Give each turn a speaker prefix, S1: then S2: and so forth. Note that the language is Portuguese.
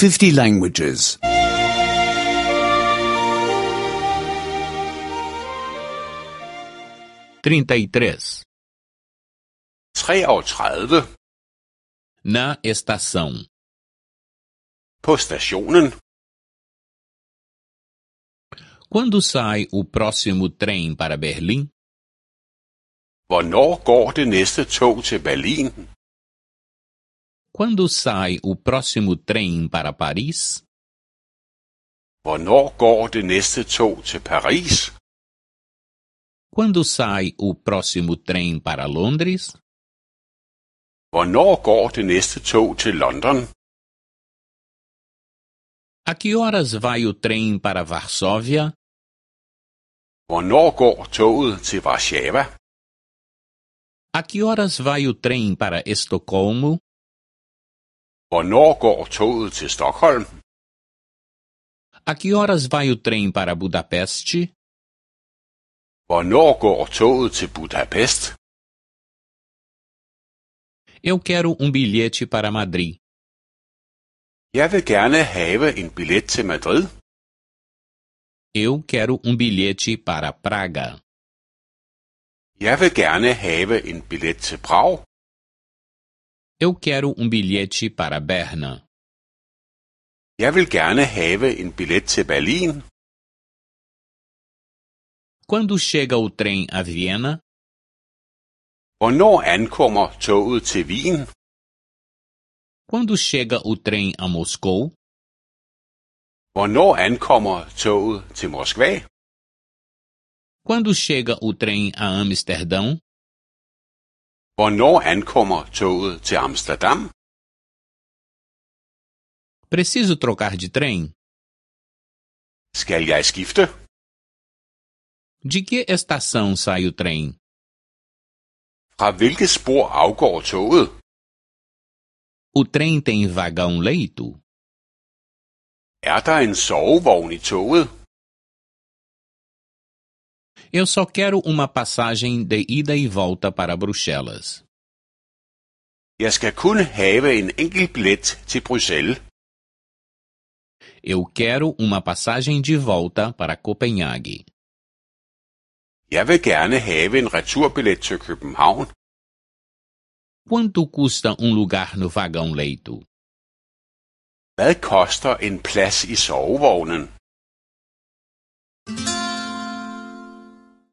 S1: 50 languages.
S2: 33.
S3: 33.
S2: Na estação.
S3: På stationen.
S2: Quando sai o próximo trem para Berlim?
S3: Hvornår går det næste tog til Berlin?
S2: Quando sai o próximo trem para Paris?
S3: Hvornår går det næste tog til Paris?
S2: Quando sai o próximo trem para Londres?
S3: Hvornår går det næste tog til London?
S2: A que horas vai o trem para Varsóvia?
S3: Hvornår går toget til Warszawa?
S2: A que horas vai o trem para Estocolmo?
S3: Hvornår går toget til Stockholm?
S2: A que horas vai o trem para Budapeste?
S3: Hvornår går toget til Budapest?
S2: Eu quero bilhete para Madrid.
S3: Jeg vil gerne have en billet til Madrid.
S2: Eu quero bilhete para Praga.
S3: Jeg vil gerne have en billet til Prag.
S2: Eu quero bilhete para Berna.
S3: Jeg vil gerne have en billet til Berlin.
S2: Quando chega o trem a Viena?
S3: Hvornår ankommer toget til Wien?
S2: Quando chega o trem a Moscou?
S3: Hvornår ankommer toget til Moskva?
S2: Quando chega o trem a Amsterdão?
S3: Hvornår ankommer toget til Amsterdam?
S2: Preciso trocar de trem?
S3: Skal jeg skifte?
S2: De que estação sai o trem?
S3: Fra hvilket spor afgår toget?
S2: O trem tem vagão-leito?
S3: Er der en sovevogn i toget?
S2: Eu só quero uma passagem de ida e volta para Bruxelas.
S3: Jeg skal kun have en enkelt billet til Bruxelles.
S2: Eu quero uma passagem de volta para Copenhague.
S3: Jeg vil gerne have en returbillet til København.
S2: Quanto custa lugar no vagão-leito?
S3: Hvad koster en plads i sovevognen?